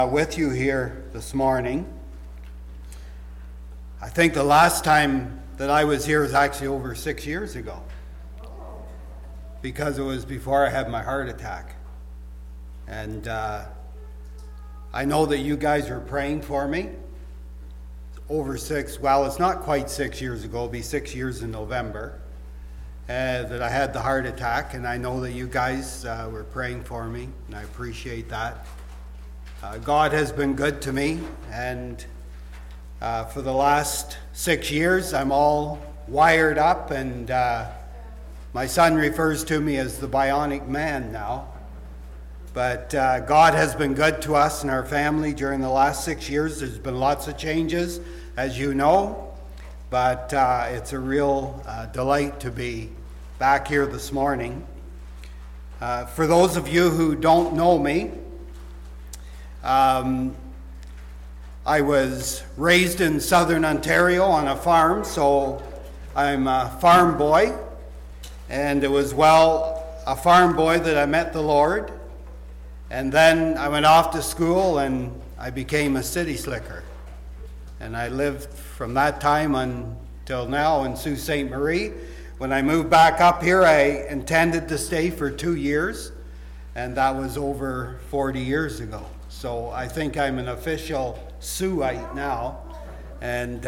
With you here this morning. I think the last time that I was here was actually over 6 years ago, because it was before I had my heart attack. And I know that you guys were praying for me. It's not quite 6 years ago, it'll be 6 years in November, that I had the heart attack, and I know that you guys were praying for me, and I appreciate that. God has been good to me, and for the last 6 years I'm all wired up, and my son refers to me as the bionic man now. But God has been good to us and our family during the last 6 years. There's been lots of changes, as you know, but it's a real delight to be back here this morning. For those of you who don't know me, I was raised in southern Ontario on a farm, so I'm a farm boy, and it was a farm boy that I met the Lord, and then I went off to school and I became a city slicker, and I lived from that time until now in Sault Ste. Marie. When I moved back up here, I intended to stay for 2 years, and that was over 40 years ago. So I think I'm an official Siouxite now, and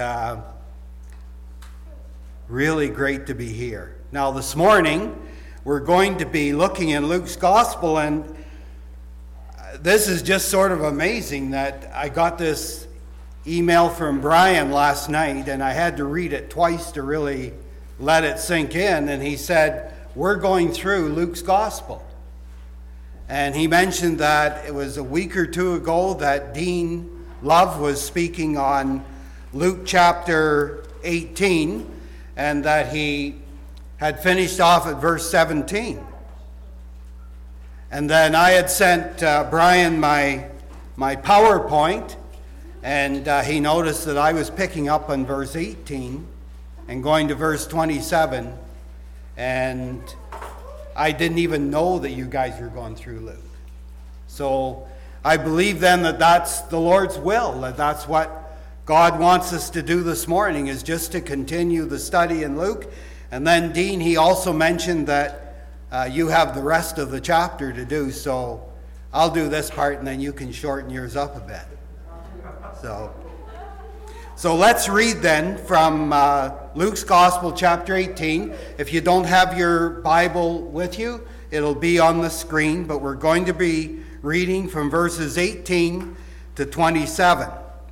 really great to be here. Now this morning, we're going to be looking in Luke's Gospel, and this is just sort of amazing that I got this email from Brian last night, and I had to read it twice to really let it sink in, and he said, we're going through Luke's Gospel. And he mentioned that it was a week or two ago that Dean Love was speaking on Luke chapter 18, and that he had finished off at verse 17. And then I had sent Brian my PowerPoint, and he noticed that I was picking up on verse 18 and going to verse 27, and I didn't even know that you guys were going through Luke. So I believe then that that's the Lord's will, that that's what God wants us to do this morning, is just to continue the study in Luke. And then Dean, he also mentioned that you have the rest of the chapter to do, so I'll do this part and then you can shorten yours up a bit. So let's read then from Luke's Gospel, chapter 18. If you don't have your Bible with you, it'll be on the screen, but we're going to be reading from verses 18 to 27.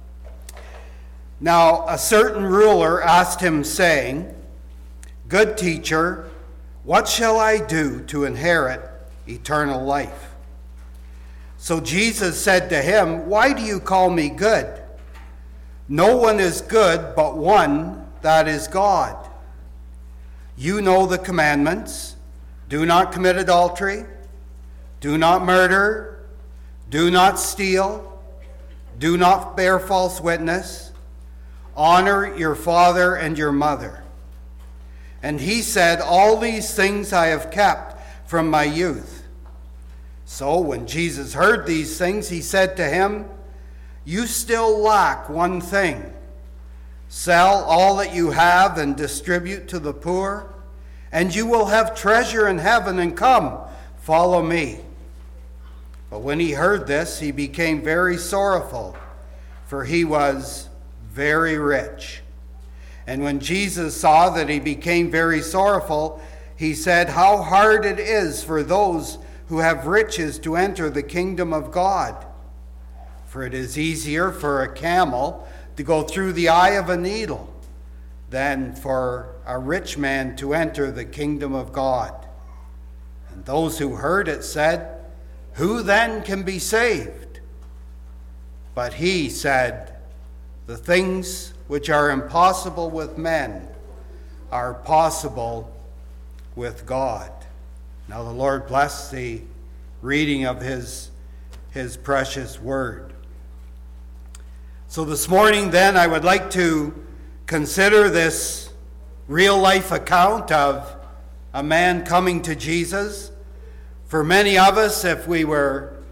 Now, a certain ruler asked him, saying, Good teacher, what shall I do to inherit eternal life? So Jesus said to him, Why do you call me good? No one is good but one, that is God. You know the commandments. Do not commit adultery. Do not murder. Do not steal. Do not bear false witness. Honor your father and your mother. And he said, All these things I have kept from my youth. So when Jesus heard these things, he said to him, You still lack one thing. Sell all that you have and distribute to the poor, and you will have treasure in heaven, and come, follow me. But when he heard this, he became very sorrowful, for he was very rich. And when Jesus saw that he became very sorrowful, he said, How hard it is for those who have riches to enter the kingdom of God. For it is easier for a camel to go through the eye of a needle than for a rich man to enter the kingdom of God. And those who heard it said, Who then can be saved? But he said, The things which are impossible with men are possible with God. Now the Lord bless the reading of his precious word. So this morning then I would like to consider this real life account of a man coming to Jesus. For many of us, if we were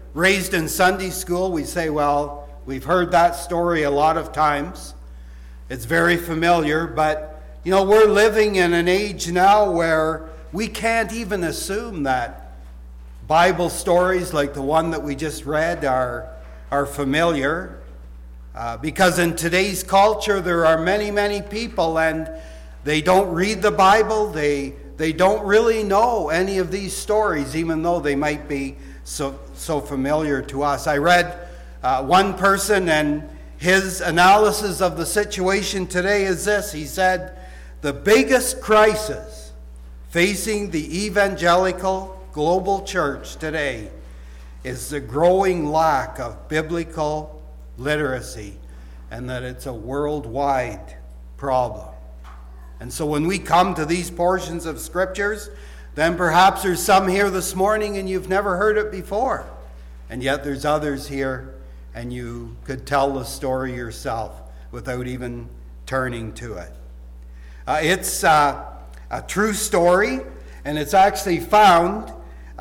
raised in Sunday school, we say, well, we've heard that story a lot of times. It's very familiar, but we're living in an age now where we can't even assume that Bible stories like the one that we just read are familiar. Because in today's culture, there are many, many people, and they don't read the Bible. They don't really know any of these stories, even though they might be so familiar to us. I read one person, and his analysis of the situation today is this. He said, the biggest crisis facing the evangelical global church today is the growing lack of biblical literacy, and that it's a worldwide problem. And so when we come to these portions of scriptures, then perhaps there's some here this morning and you've never heard it before. And yet there's others here and you could tell the story yourself without even turning to it. It's a true story, and it's actually found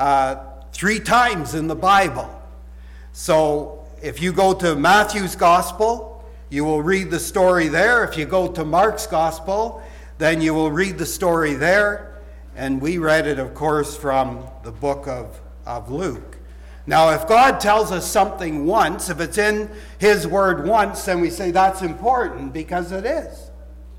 3 times in the Bible. So if you go to Matthew's Gospel, you will read the story there. If you go to Mark's Gospel, then you will read the story there. And we read it, of course, from the book of Luke. Now, if God tells us something once, if it's in His Word once, then we say that's important, because it is.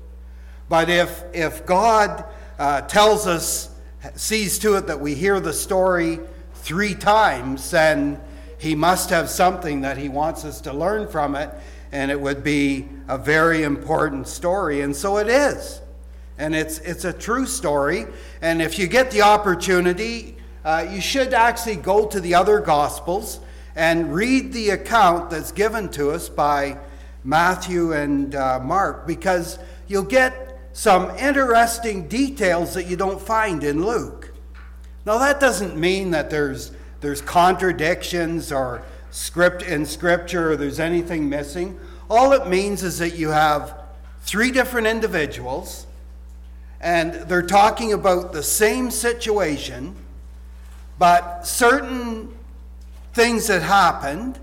But if God tells us, sees to it that we hear the story 3 times, then He must have something that He wants us to learn from it, and it would be a very important story. And so it is. And it's a true story. And if you get the opportunity, you should actually go to the other Gospels and read the account that's given to us by Matthew and Mark, because you'll get some interesting details that you don't find in Luke. Now, that doesn't mean that there's contradictions or in Scripture, or there's anything missing. All it means is that you have 3 different individuals, and they're talking about the same situation, but certain things that happened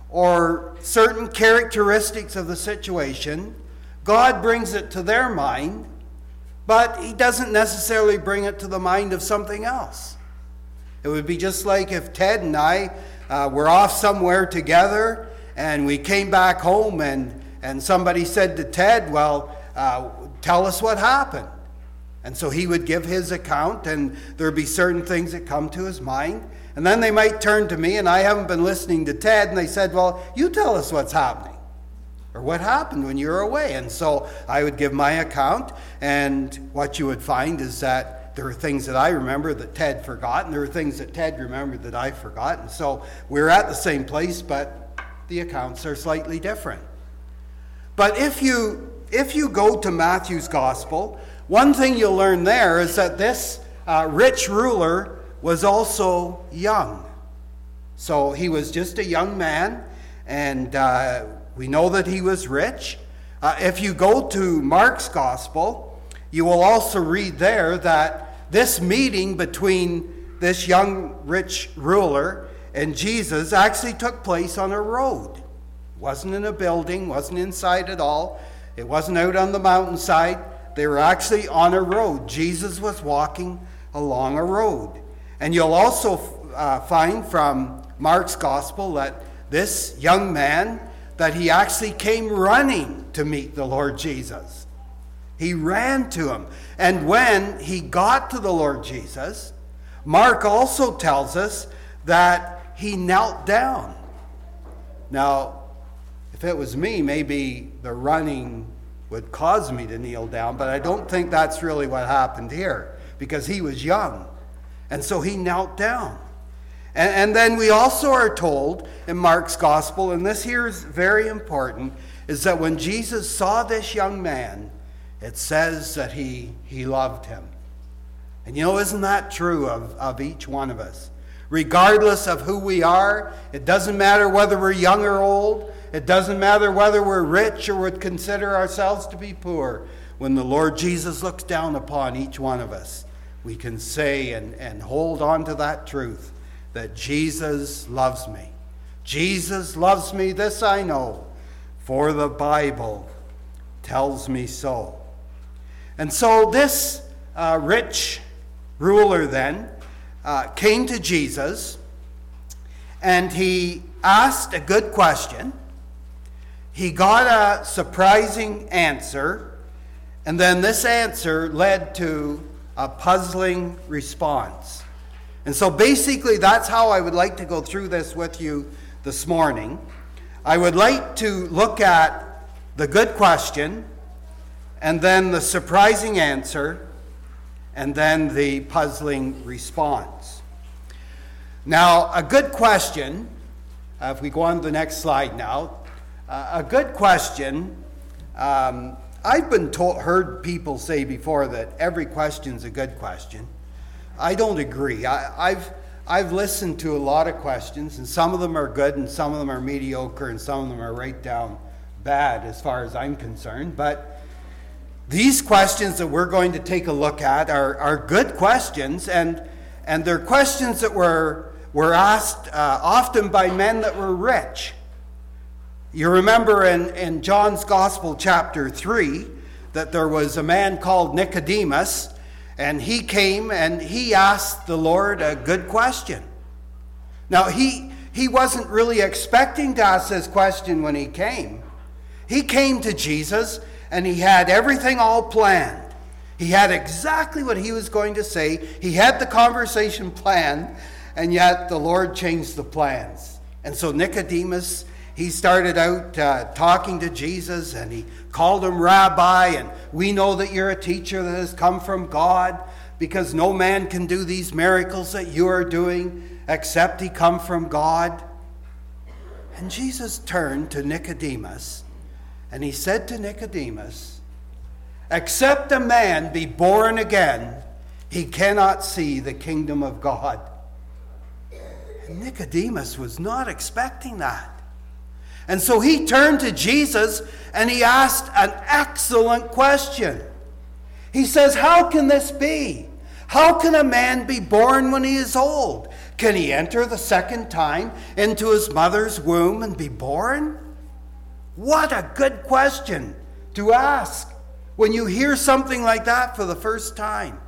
or certain characteristics of the situation, God brings it to their mind, but He doesn't necessarily bring it to the mind of something else. It would be just like if Ted and I were off somewhere together and we came back home and somebody said to Ted, well, tell us what happened. And so he would give his account, and there'd be certain things that come to his mind. And then they might turn to me, and I haven't been listening to Ted, and they said, well, you tell us what's happening, or what happened when you were away. And so I would give my account, and what you would find is that there are things that I remember that Ted forgot, and there are things that Ted remembered that I forgot. And so we're at the same place, but the accounts are slightly different. But if you go to Matthew's Gospel, one thing you'll learn there is that this rich ruler was also young. So he was just a young man, and we know that he was rich. If you go to Mark's Gospel, you will also read there that this meeting between this young rich ruler and Jesus actually took place on a road. It wasn't in a building, wasn't inside at all. It wasn't out on the mountainside. They were actually on a road. Jesus was walking along a road. And you'll also find from Mark's Gospel that this young man, that he actually came running to meet the Lord Jesus. He ran to him. And when he got to the Lord Jesus, Mark also tells us that he knelt down. Now, if it was me, maybe the running would cause me to kneel down, but I don't think that's really what happened here, because he was young. And so he knelt down. And then we also are told in Mark's Gospel, and this here is very important, is that when Jesus saw this young man, it says that he loved him. And isn't that true of each one of us? Regardless of who we are, it doesn't matter whether we're young or old, it doesn't matter whether we're rich or would consider ourselves to be poor. When the Lord Jesus looks down upon each one of us, we can say and hold on to that truth that Jesus loves me Jesus loves me, this I know, for the Bible tells me so. And so this rich ruler then came to Jesus, and he asked a good question. He got a surprising answer, and then this answer led to a puzzling response. And so basically that's how I would like to go through this with you this morning. I would like to look at the good question, and then the surprising answer, and then the puzzling response. Now, a good question, if we go on to the next slide now, a good question, I've been heard people say before that every question's a good question. I don't agree. I've listened to a lot of questions, and some of them are good, and some of them are mediocre, and some of them are right down bad as far as I'm concerned. But these questions that we're going to take a look at are good questions, and they're questions that were asked often by men that were rich. You remember in John's Gospel, chapter 3, that there was a man called Nicodemus, and he came and he asked the Lord a good question. Now, he wasn't really expecting to ask this question when he came. He came to Jesus, and he had everything all planned. He had exactly what he was going to say. He had the conversation planned, and yet the Lord changed the plans. And so Nicodemus, he started out talking to Jesus, and he called him Rabbi, and we know that you're a teacher that has come from God, because no man can do these miracles that you are doing except he come from God. And Jesus turned to Nicodemus, and he said to Nicodemus, except a man be born again, he cannot see the kingdom of God. And Nicodemus was not expecting that. And so he turned to Jesus and he asked an excellent question. He says, how can this be? How can a man be born when he is old? Can he enter the second time into his mother's womb and be born? What a good question to ask when you hear something like that for the first time.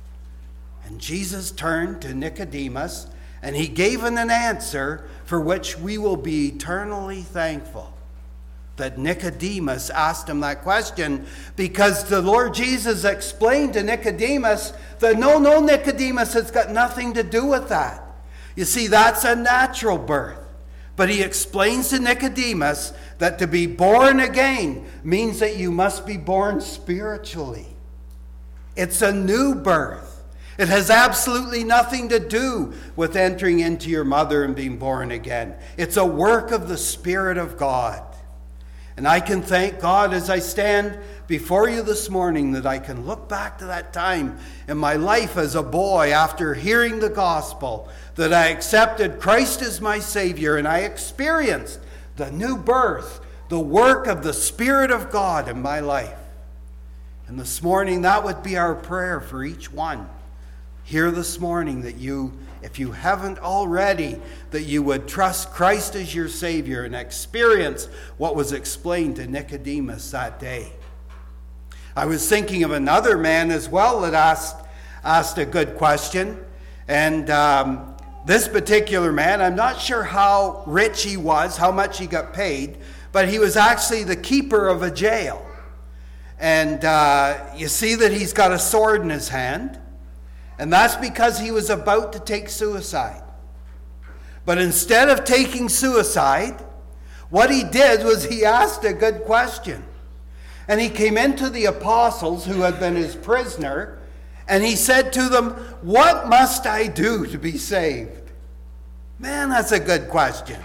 And Jesus turned to Nicodemus, and he gave him an answer for which we will be eternally thankful. That Nicodemus asked him that question, because the Lord Jesus explained to Nicodemus that no, Nicodemus, it's got nothing to do with that. You see, that's a natural birth. But he explains to Nicodemus that to be born again means that you must be born spiritually. It's a new birth. It has absolutely nothing to do with entering into your mother and being born again. It's a work of the Spirit of God. And I can thank God as I stand before you this morning that I can look back to that time in my life as a boy after hearing the gospel, that I accepted Christ as my Savior, and I experienced the new birth, the work of the Spirit of God in my life. And this morning, that would be our prayer for each one here this morning, that you, if you haven't already, that you would trust Christ as your Savior and experience what was explained to Nicodemus that day. I was thinking of another man as well that asked a good question. And this particular man, I'm not sure how rich he was, how much he got paid, but he was actually the keeper of a jail. And you see that he's got a sword in his hand. And that's because he was about to take suicide. But instead of taking suicide, what he did was he asked a good question. And he came into the apostles who had been his prisoner, and he said to them, what must I do to be saved? Man, that's a good question.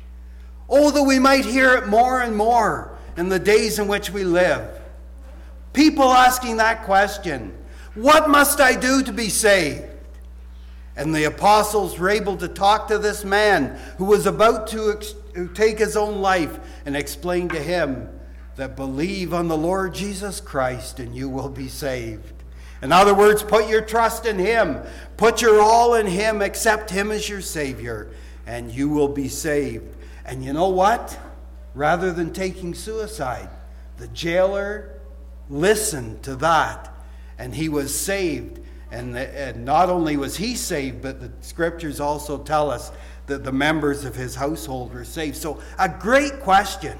Oh, that we might hear it more and more in the days in which we live. People asking that question. What must I do to be saved? And the apostles were able to talk to this man who was about to take his own life and explain to him that believe on the Lord Jesus Christ and you will be saved. In other words, put your trust in him. Put your all in him. Accept him as your Savior and you will be saved. And you know what? Rather than taking suicide, the jailer listened to that, and he was saved. And not only was he saved, but the scriptures also tell us that the members of his household were saved. So a great question.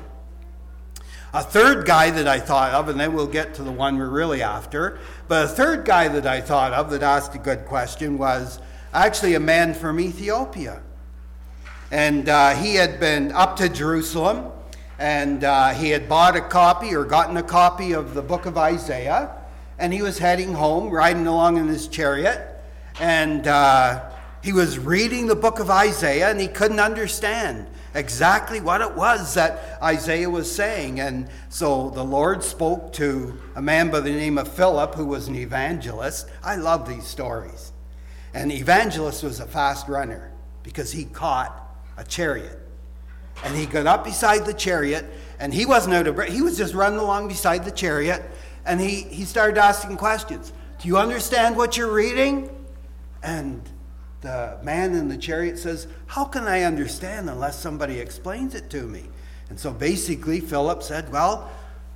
A third guy that I thought of, and then we'll get to the one we're really after, but a third guy that I thought of that asked a good question was actually a man from Ethiopia. And he had been up to Jerusalem, and he had bought a copy or gotten a copy of the book of Isaiah, and he was heading home, riding along in his chariot, and he was reading the book of Isaiah, and he couldn't understand exactly what it was that Isaiah was saying. And so the Lord spoke to a man by the name of Philip, who was an evangelist. I love these stories. And the evangelist was a fast runner because he caught a chariot. And he got up beside the chariot, and he wasn't out of breath. He was just running along beside the chariot, and he started asking questions. Do you understand what you're reading? And the man in the chariot says, how can I understand unless somebody explains it to me? And so basically Philip said, well,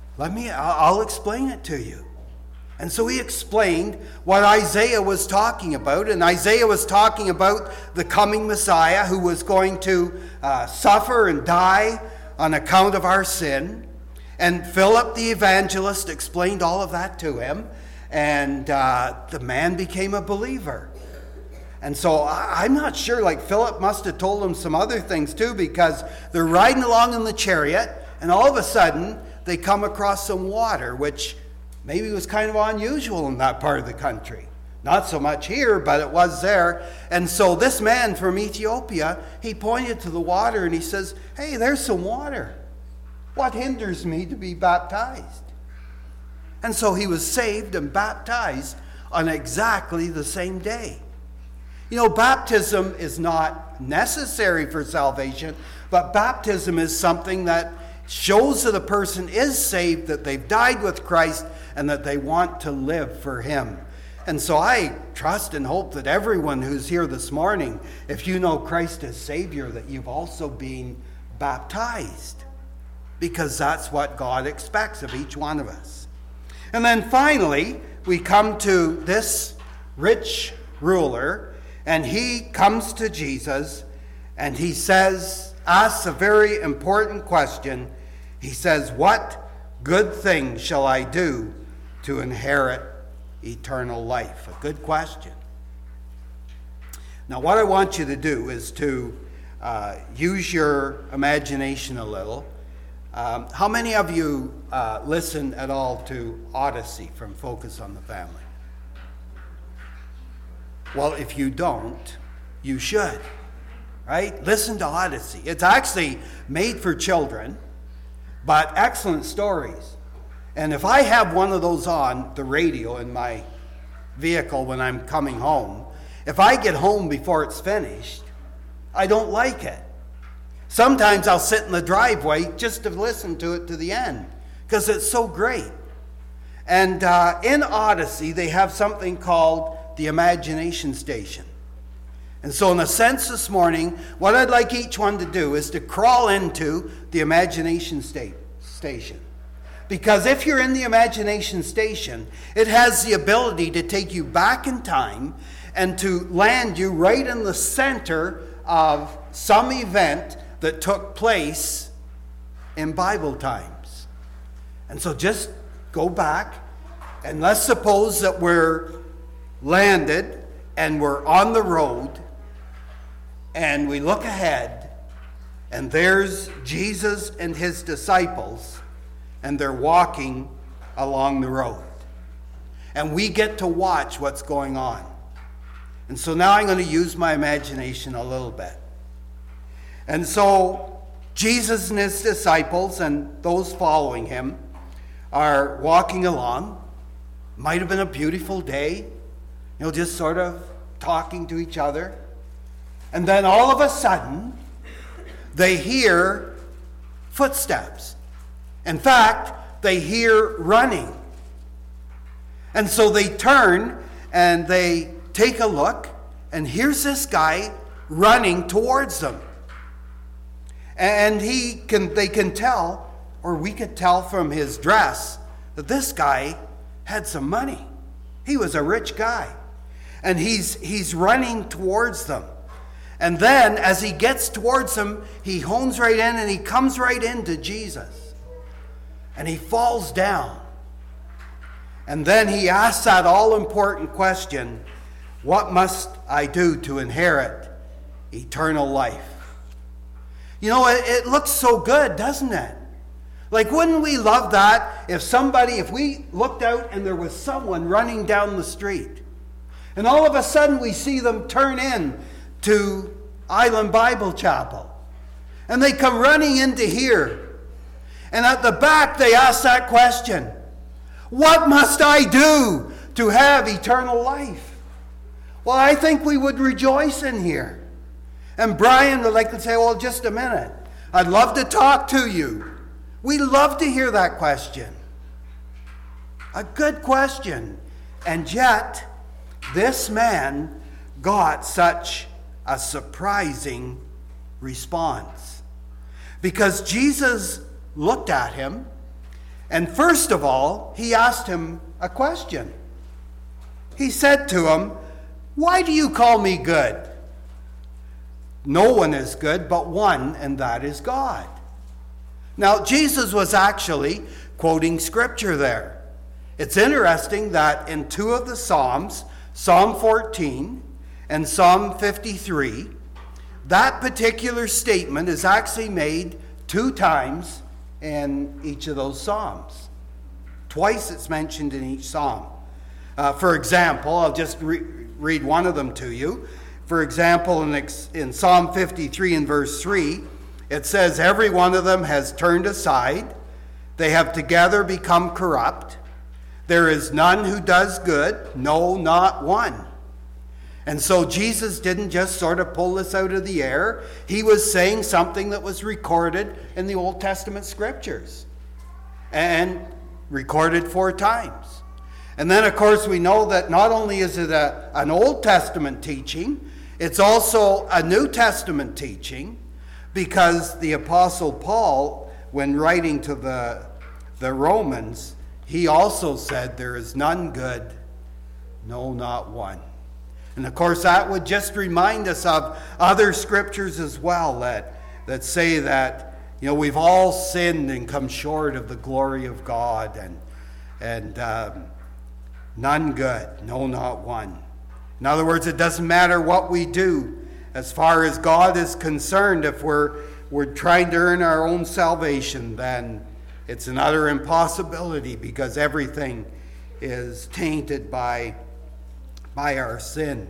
I'll explain it to you. And so he explained what Isaiah was talking about. And Isaiah was talking about the coming Messiah who was going to suffer and die on account of our sin. And Philip the evangelist explained all of that to him. And the man became a believer. And so I'm not sure, like Philip must have told him some other things too, because they're riding along in the chariot, and all of a sudden they come across some water, which maybe was kind of unusual in that part of the country. Not so much here, but it was there. And so this man from Ethiopia, he pointed to the water and he says, hey, there's some water. What hinders me to be baptized? And so he was saved and baptized on exactly the same day. You know, baptism is not necessary for salvation, but baptism is something that shows that a person is saved, that they've died with Christ, and that they want to live for him. And so I trust and hope that everyone who's here this morning, if you know Christ as Savior, that you've also been baptized, because that's what God expects of each one of us. And then finally, we come to this rich ruler, and he comes to Jesus, and he asks a very important question. He says, what good thing shall I do to inherit eternal life? A good question. Now, what I want you to do is to use your imagination a little. How many of you listen at all to Odyssey from Focus on the Family? Well, if you don't, you should, right? Listen to Odyssey. It's actually made for children, but excellent stories. And if I have one of those on the radio in my vehicle when I'm coming home, if I get home before it's finished, I don't like it. Sometimes I'll sit in the driveway just to listen to it to the end, because it's so great. And in Odyssey, they have something called the imagination station. And so in a sense this morning, what I'd like each one to do is to crawl into the imagination station. Because if you're in the imagination station, it has the ability to take you back in time and to land you right in the center of some event that took place in Bible times. And so just go back, and let's suppose that we're landed and we're on the road, and we look ahead, and there's Jesus and his disciples, and they're walking along the road, and we get to watch what's going on. And so now I'm going to use my imagination a little bit. And so Jesus and his disciples and those following him are walking along. Might have been a beautiful day, just sort of talking to each other. And then all of a sudden, they hear footsteps. In fact, they hear running. And so they turn and they take a look, and here's this guy running towards them. And they can tell, or we could tell from his dress, that this guy had some money. He was a rich guy. And he's running towards them. And then as he gets towards them, he hones right in and he comes right into Jesus. And he falls down. And then he asks that all-important question, what must I do to inherit eternal life? You know, it looks so good, doesn't it? Like, wouldn't we love that if we looked out and there was someone running down the street, and all of a sudden we see them turn in to Island Bible Chapel, and they come running into here, and at the back they ask that question, what must I do to have eternal life? Well, I think we would rejoice in here. And Brian would like to say, well, just a minute. I'd love to talk to you. We love to hear that question. A good question. And yet, this man got such a surprising response. Because Jesus looked at him, and first of all, he asked him a question. He said to him, why do you call me good? No one is good but one, and that is God. Now, Jesus was actually quoting scripture there. It's interesting that in two of the Psalms, Psalm 14 and Psalm 53, that particular statement is actually made 2 times in each of those Psalms. Twice it's mentioned in each Psalm. For example, I'll just read one of them to you. For example, in Psalm 53 and verse 3, it says, every one of them has turned aside. They have together become corrupt. There is none who does good, no, not one. And so Jesus didn't just sort of pull this out of the air. He was saying something that was recorded in the Old Testament scriptures and recorded 4 times. And then, of course, we know that not only is it an Old Testament teaching, it's also a New Testament teaching, because the Apostle Paul, when writing to the Romans, he also said, there is none good, no, not one. And of course, that would just remind us of other scriptures as well that say that, you know, we've all sinned and come short of the glory of God, and none good, no, not one. In other words, it doesn't matter what we do. As far as God is concerned, if we're trying to earn our own salvation, then it's an utter impossibility, because everything is tainted by our sin.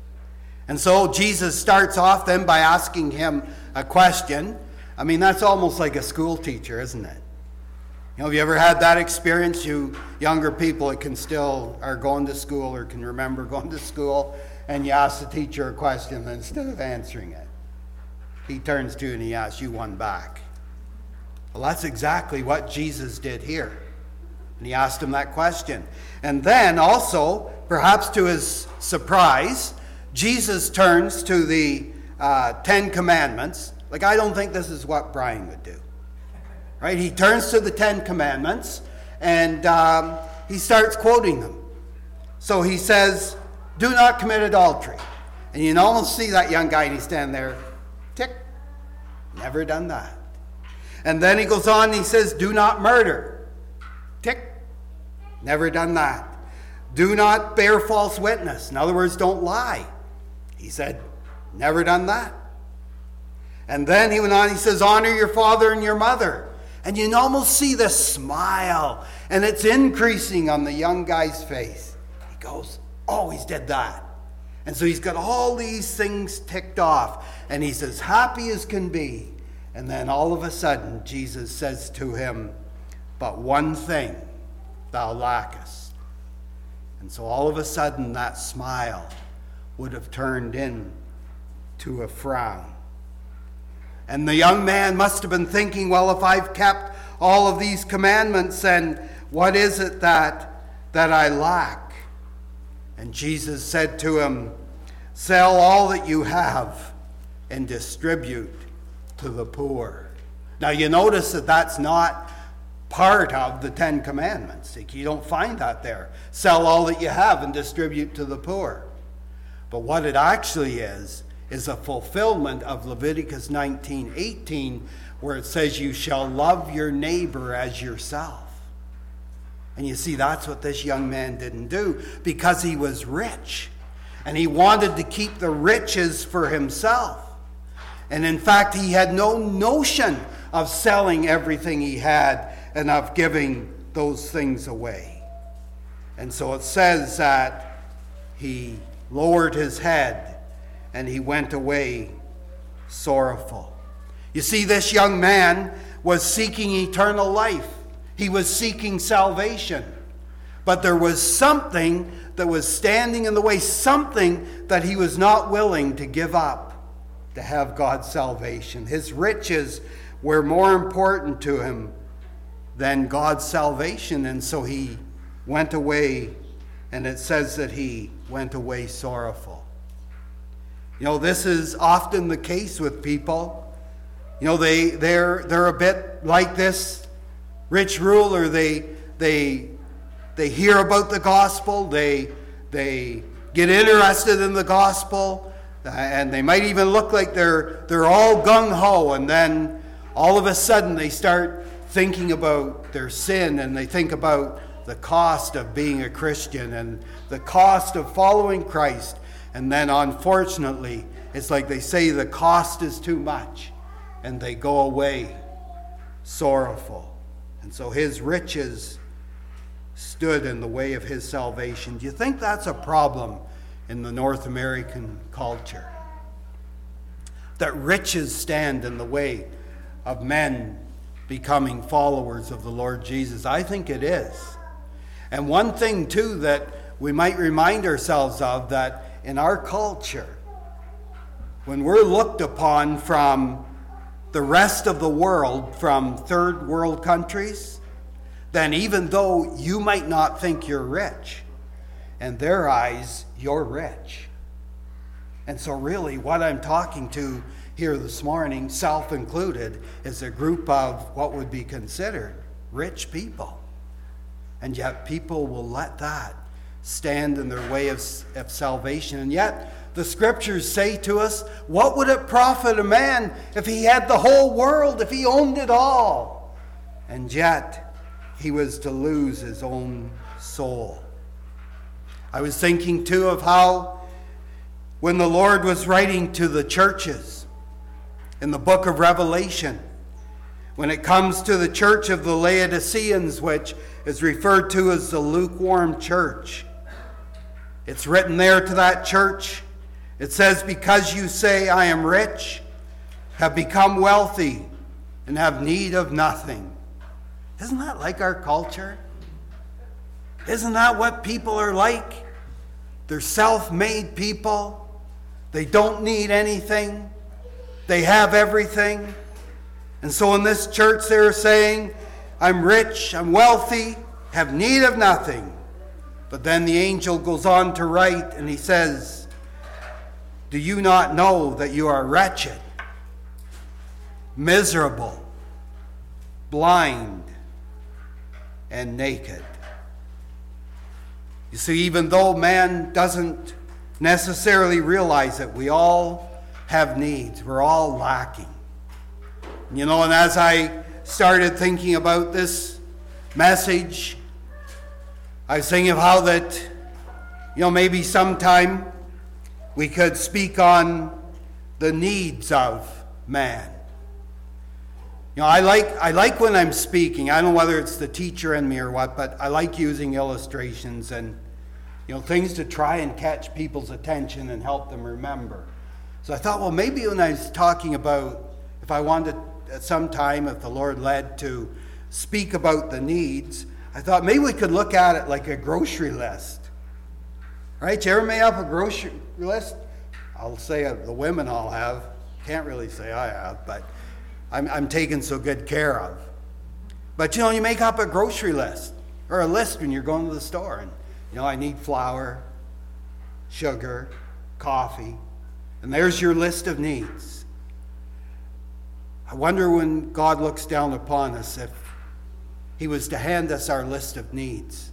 And so Jesus starts off then by asking him a question. I mean, that's almost like a school teacher, isn't it? You know, have you ever had that experience? You younger people that can still are going to school or can remember going to school, and you ask the teacher a question, and instead of answering it, he turns to you and he asks you one back. Well, that's exactly what Jesus did here. And he asked him that question. And then also, perhaps to his surprise, Jesus turns to the 10 Commandments. Like, I don't think this is what Brian would do. Right? He turns to the 10 Commandments and he starts quoting them. So he says, do not commit adultery. And you can almost see that young guy, and he's standing there, tick, never done that. And then he goes on and he says, do not murder. Tick, never done that. Do not bear false witness. In other words, don't lie. He said, never done that. And then he went on, he says, honor your father and your mother. And you can almost see the smile, and it's increasing on the young guy's face. He goes, always did that. And so he's got all these things ticked off, and he's as happy as can be. And then all of a sudden, Jesus says to him, but one thing thou lackest. And so all of a sudden, that smile would have turned into a frown. And the young man must have been thinking, well, if I've kept all of these commandments, then what is it that I lack? And Jesus said to him, sell all that you have and distribute to the poor. Now you notice that that's not part of the Ten Commandments. You don't find that there. Sell all that you have and distribute to the poor. But what it actually is a fulfillment of Leviticus 19:18, where it says you shall love your neighbor as yourself. And you see, that's what this young man didn't do, because he was rich. And he wanted to keep the riches for himself. And in fact, he had no notion of selling everything he had and of giving those things away. And so it says that he lowered his head and he went away sorrowful. You see, this young man was seeking eternal life. He was seeking salvation. But there was something that was standing in the way, something that he was not willing to give up to have God's salvation. His riches were more important to him than God's salvation, and so he went away, and it says that he went away sorrowful. You know, this is often the case with people. You know, they're a bit like this rich ruler. They hear about the gospel, they get interested in the gospel, and they might even look like they're all gung-ho, and then all of a sudden they start thinking about their sin, and they think about the cost of being a Christian and the cost of following Christ. And then unfortunately, it's like they say the cost is too much, and they go away sorrowful. And so his riches stood in the way of his salvation. Do you think that's a problem in the North American culture? That riches stand in the way of men becoming followers of the Lord Jesus? I think it is. And one thing too that we might remind ourselves of, that in our culture, when we're looked upon from the rest of the world, from third world countries, then even though you might not think you're rich, in their eyes, you're rich. And so really what I'm talking to here this morning, self included, is a group of what would be considered rich people. And yet people will let that stand in their way of salvation. And yet the scriptures say to us, what would it profit a man if he had the whole world, if he owned it all? And yet he was to lose his own soul. I was thinking too of how when the Lord was writing to the churches in the book of Revelation, when it comes to the church of the Laodiceans, which is referred to as the lukewarm church, it's written there to that church. It says, because you say, I am rich, have become wealthy, and have need of nothing. Isn't that like our culture? Isn't that what people are like? They're self-made people. They don't need anything. They have everything. And so in this church they're saying, I'm rich, I'm wealthy, have need of nothing. But then the angel goes on to write, and he says, do you not know that you are wretched, miserable, blind, and naked? You see, even though man doesn't necessarily realize it, we all have needs. We're all lacking. You know, and as I started thinking about this message, I was thinking of how that, you know, maybe sometime we could speak on the needs of man. You know, I like when I'm speaking, I don't know whether it's the teacher in me or what, but I like using illustrations and, you know, things to try and catch people's attention and help them remember. So I thought, well, maybe when I was talking about, if I wanted at some time, if the Lord led, to speak about the needs, I thought maybe we could look at it like a grocery list. Right? You ever made up a grocery list? I'll say the women all have. Can't really say I have, but I'm taken so good care of. But you know, you make up a grocery list, or a list when you're going to the store, and you know, I need flour, sugar, coffee, and there's your list of needs. I wonder when God looks down upon us, if he was to hand us our list of needs,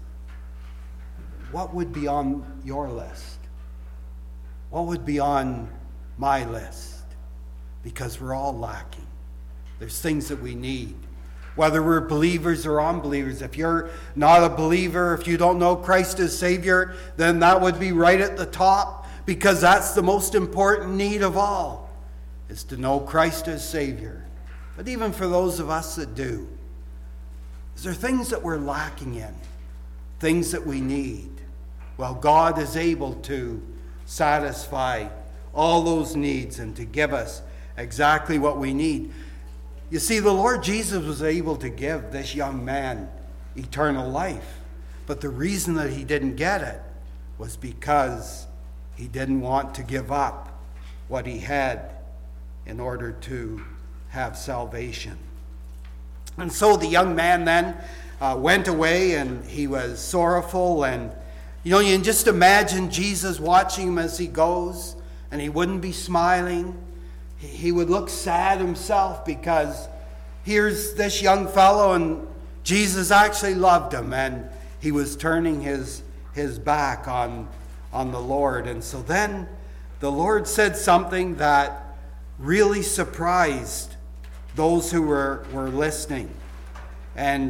what would be on your list? What would be on my list? Because we're all lacking. There's things that we need. Whether we're believers or unbelievers. If you're not a believer, if you don't know Christ as Savior, then that would be right at the top, because that's the most important need of all, is to know Christ as Savior. But even for those of us that do, is there things that we're lacking in? Things that we need? Well, God is able to satisfy all those needs and to give us exactly what we need. You see, the Lord Jesus was able to give this young man eternal life. But the reason that he didn't get it was because he didn't want to give up what he had in order to have salvation. And so the young man then went away, and he was sorrowful. And you can just imagine Jesus watching him as he goes, and he wouldn't be smiling. He would look sad himself, because here's this young fellow, and Jesus actually loved him, and he was turning his back on the Lord. And so then the Lord said something that really surprised those who were listening. And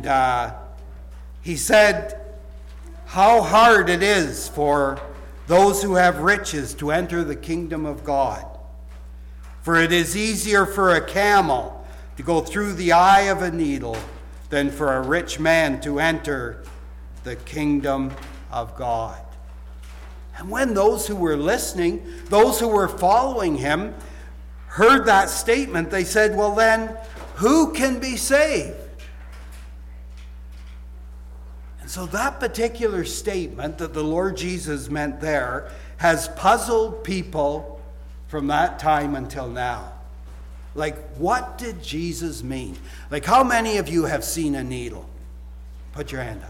he said, how hard it is for those who have riches to enter the kingdom of God. For it is easier for a camel to go through the eye of a needle than for a rich man to enter the kingdom of God. And when those who were listening, those who were following him, heard that statement, they said, well then, who can be saved? And so that particular statement that the Lord Jesus meant there has puzzled people from that time until now. Like, what did Jesus mean? Like, how many of you have seen a needle? Put your hand up.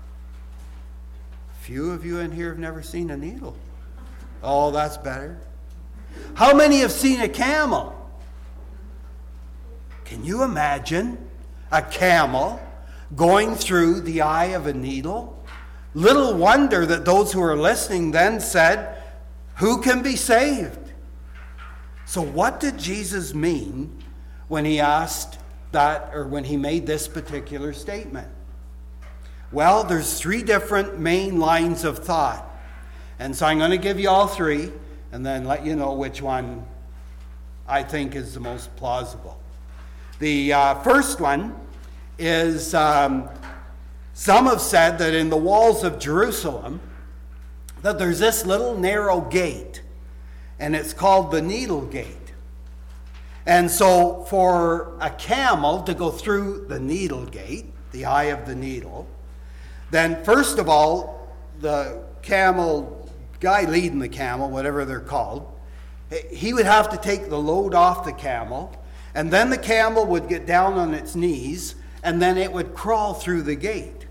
A few of you in here have never seen a needle. Oh, that's better. How many have seen a camel? Can you imagine a camel going through the eye of a needle? Little wonder that those who are listening then said, who can be saved? So what did Jesus mean when he asked that, or when he made this particular statement? Well, there's three different main lines of thought. And so I'm going to give you all three and then let you know which one I think is the most plausible. The first one is, some have said that in the walls of Jerusalem, that there's this little narrow gate, and it's called the Needle Gate. And so for a camel to go through the Needle Gate, the eye of the needle, then first of all, the camel, guy leading the camel, whatever they're called, he would have to take the load off the camel, and then the camel would get down on its knees, and then it would crawl through the gate.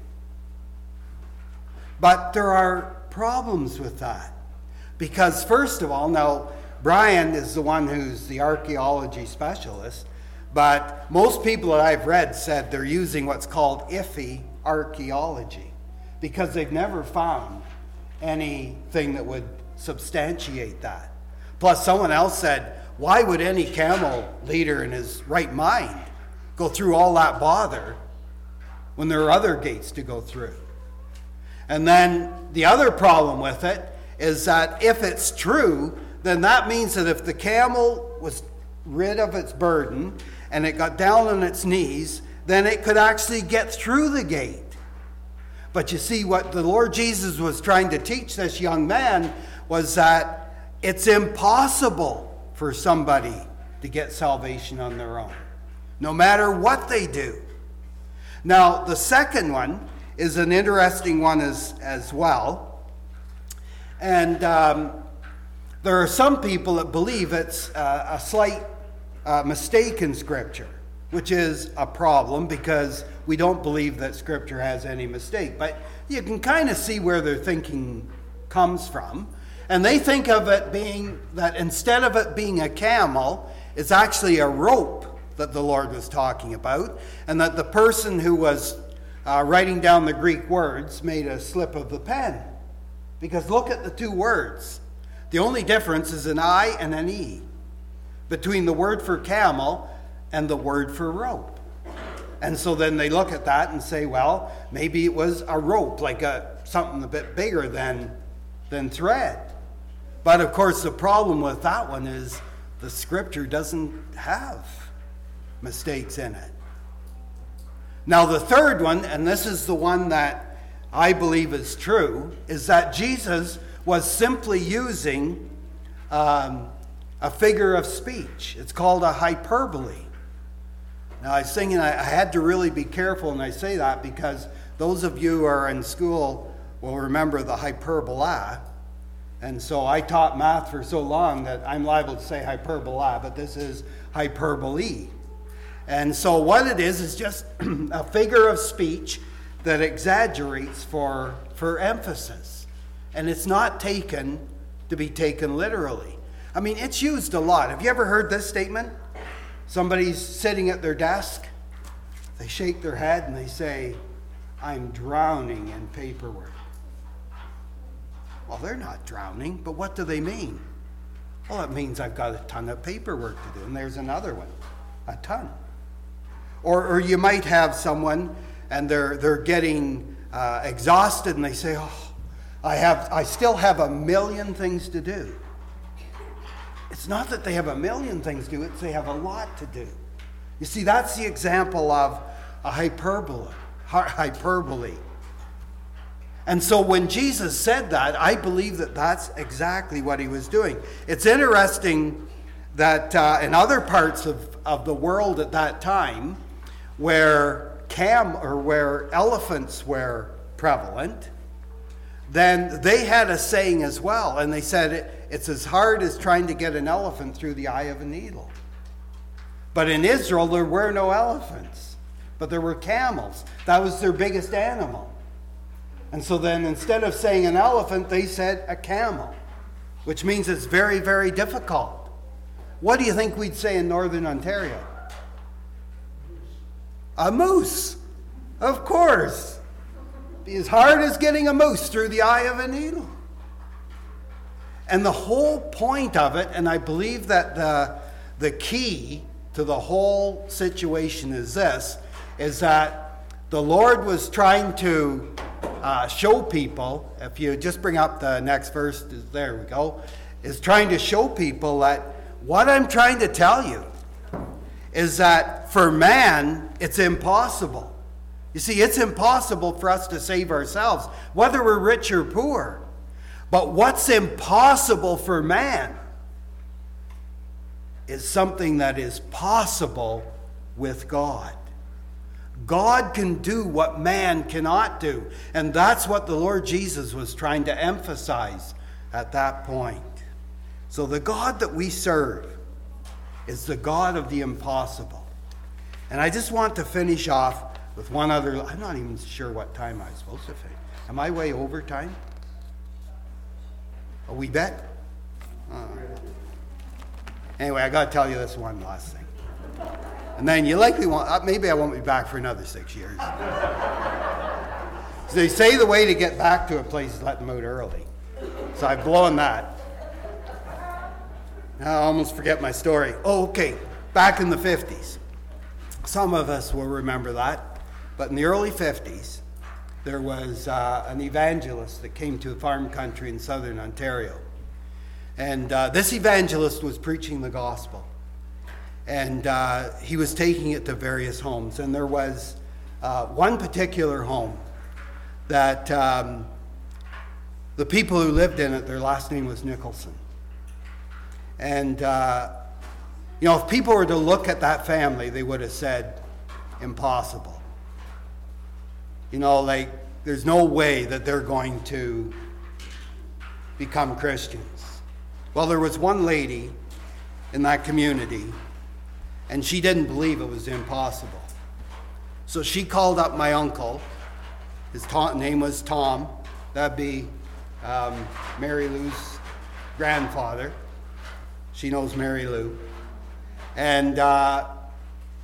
But there are problems with that. Because first of all, now Brian is the one who's the archaeology specialist, but most people that I've read said they're using what's called iffy archaeology, because they've never found anything that would substantiate that. Plus someone else said, why would any camel leader in his right mind go through all that bother when there are other gates to go through? And then the other problem with it is that if it's true, then that means that if the camel was rid of its burden and it got down on its knees, then it could actually get through the gate. But you see, what the Lord Jesus was trying to teach this young man was that it's impossible for somebody to get salvation on their own, no matter what they do. Now, the second one is an interesting one as well. And there are some people that believe it's a slight mistake in Scripture, which is a problem because we don't believe that Scripture has any mistake. But you can kind of see where their thinking comes from. And they think of it being that instead of it being a camel, it's actually a rope that the Lord was talking about, and that the person who was writing down the Greek words made a slip of the pen. Because look at the two words. The only difference is an I and an E between the word for camel and the word for rope. And so then they look at that and say, well, maybe it was a rope, like something a bit bigger than thread. But of course, the problem with that one is the scripture doesn't have mistakes in it. Now, the third one, and this is the one that I believe is true, is that Jesus was simply using a figure of speech. It's called a hyperbole. Now, I was thinking I had to really be careful when I say that, because those of you who are in school will remember the hyperbola. And so I taught math for so long that I'm liable to say hyperbola, but this is hyperbole. And so what it is just a figure of speech that exaggerates for emphasis. And it's not taken to be taken literally. I mean, it's used a lot. Have you ever heard this statement? Somebody's sitting at their desk, they shake their head and they say, "I'm drowning in paperwork." Well, they're not drowning, but what do they mean? Well, it means I've got a ton of paperwork to do. And there's another one, a ton. Or you might have someone and they're getting exhausted and they say, "Oh, I still have a million things to do." It's not that they have a million things to do, it's they have a lot to do. You see, that's the example of a hyperbole. And so when Jesus said that, I believe that that's exactly what he was doing. It's interesting that in other parts of the world at that time, where elephants were prevalent, then they had a saying as well, and they said it's as hard as trying to get an elephant through the eye of a needle. But in Israel, there were no elephants, but there were camels. That was their biggest animal. And so then instead of saying an elephant, they said a camel, which means it's very, very difficult. What do you think we'd say in Northern Ontario? A moose, of course. Be as hard as getting a moose through the eye of a needle. And the whole point of it, and I believe that the key to the whole situation is this, is that the Lord was trying to show people, if you just bring up the next verse, there we go, is trying to show people that what I'm trying to tell you is that for man, it's impossible. You see, it's impossible for us to save ourselves, whether we're rich or poor. But what's impossible for man is something that is possible with God. God can do what man cannot do. And that's what the Lord Jesus was trying to emphasize at that point. So the God that we serve is the God of the impossible. And I just want to finish off with one other. I'm not even sure what time I'm supposed to finish. Am I way over time? A wee bit? Anyway, I got to tell you this one last thing. And then you likely won't, maybe I won't be back for another 6 years. So they say the way to get back to a place is let them out early. So I've blown that. I almost forget my story. Oh, okay. Back in the 50s. Some of us will remember that. But in the early 50s, there was an evangelist that came to a farm country in southern Ontario. And this evangelist was preaching the gospel. And he was taking it to various homes. And there was one particular home that the people who lived in it, their last name was Nicholson. And, if people were to look at that family, they would have said, impossible. There's no way that they're going to become Christians. Well, there was one lady in that community, and she didn't believe it was impossible. So she called up my uncle. His name was Tom. That'd be Mary Lou's grandfather. She knows Mary Lou. And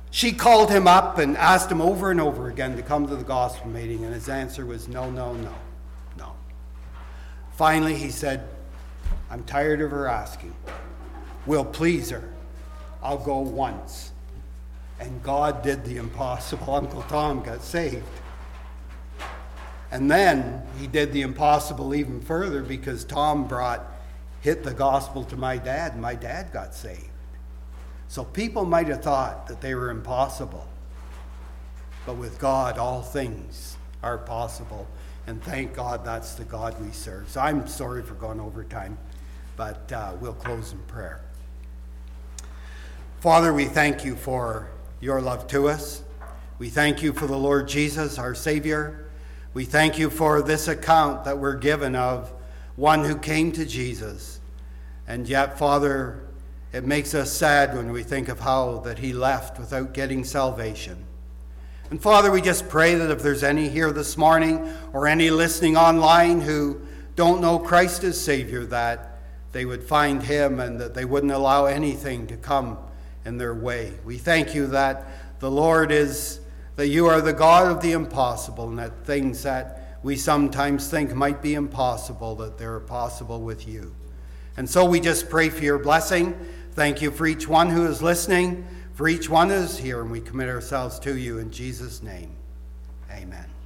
She called him up and asked him over and over again to come to the gospel meeting, and his answer was no, no, no, no. Finally, he said, I'm tired of her asking. We'll please her. I'll go once. And God did the impossible. Uncle Tom got saved. And then he did the impossible even further, because Tom hit the gospel to my dad, and my dad got saved. So people might have thought that they were impossible. But with God, all things are possible. And thank God that's the God we serve. So I'm sorry for going over time, but we'll close in prayer. Father, we thank you for your love to us. We thank you for the Lord Jesus, our Savior. We thank you for this account that we're given of one who came to Jesus. And yet, Father, it makes us sad when we think of how that he left without getting salvation. And Father, we just pray that if there's any here this morning or any listening online who don't know Christ as Savior, that they would find him and that they wouldn't allow anything to come in their way. We thank you that the Lord that you are the God of the impossible, and that things that we sometimes think might be impossible, that they're possible with you. And so we just pray for your blessing. Thank you for each one who is listening, for each one who is here, and we commit ourselves to you in Jesus' name. Amen.